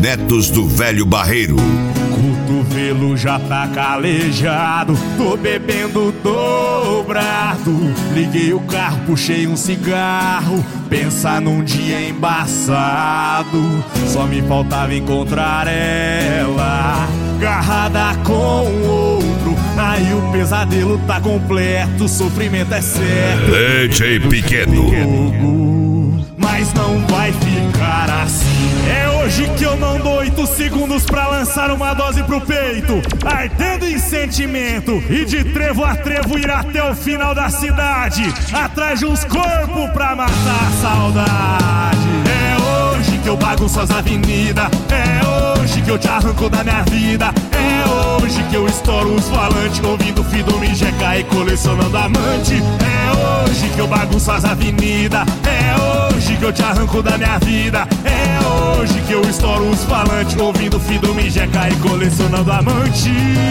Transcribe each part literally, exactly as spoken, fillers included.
Netos do Velho Barreiro. Cotovelo já tá calejado, tô bebendo dobrado. Liguei o carro, puxei um cigarro, pensar num dia embaçado. Só me faltava encontrar ela, agarrada com outro. Aí o pesadelo tá completo, o sofrimento é certo. D J Pequeno. Mas não vai ficar assim. É hoje que eu não dou oito segundos pra lançar uma dose pro peito, ardendo em sentimento, e de trevo a trevo ir até o final da cidade, atrás de uns corpos pra matar a saudade. É hoje que eu bagunço as avenidas, é hoje que eu te arranco da minha vida, é hoje que eu estouro os falantes, ouvindo Fido-me Jeca e colecionando amante. É hoje que eu bagunço as avenidas, é hoje que eu te arranco da minha vida, é hoje que eu estouro os falantes, ouvindo Fido-me Jeca e colecionando amante.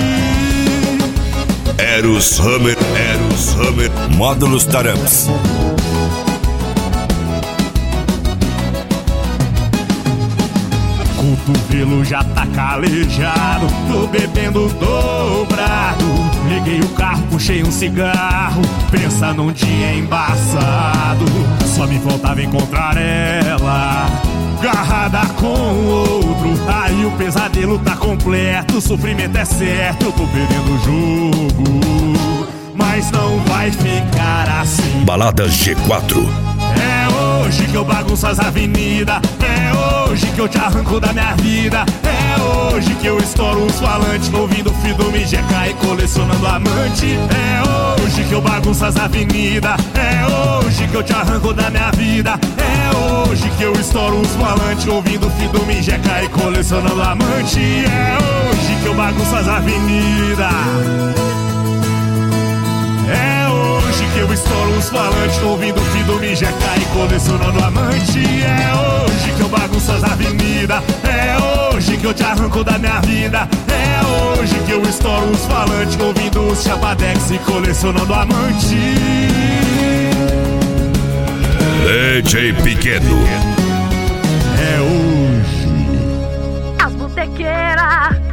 Eros Hammer, Eros Hammer, Módulos Taramps. Cotovelo já tá calejado, tô bebendo dobrado. Liguei o carro, puxei um cigarro, pensa num dia embaçado. Só me faltava encontrar ela, agarrada com outro. Aí o pesadelo tá completo, o sofrimento é certo. Eu tô perdendo o jogo, mas não vai ficar assim. Balada G quatro. É hoje que eu bagunço as avenidas, é hoje que eu te arranco da minha vida, é hoje que eu estouro os falantes, ouvindo Fido-me Jeca e colecionando amante. É hoje que eu bagunço as avenidas, é hoje que eu te arranco da minha vida, é hoje que eu estouro os falantes, ouvindo Fido-me Jeca e colecionando amante. É hoje que eu bagunço as avenidas, é hoje que eu estouro os falantes, ouvindo Fido-me Jeca e colecionando amante. É hoje que eu bagunço as avenidas, é hoje que eu te arranco da minha vida, é hoje que eu estouro os falantes, ouvindo os Chapadex e colecionando amante. D J Pequeno. É hoje. As botequeiras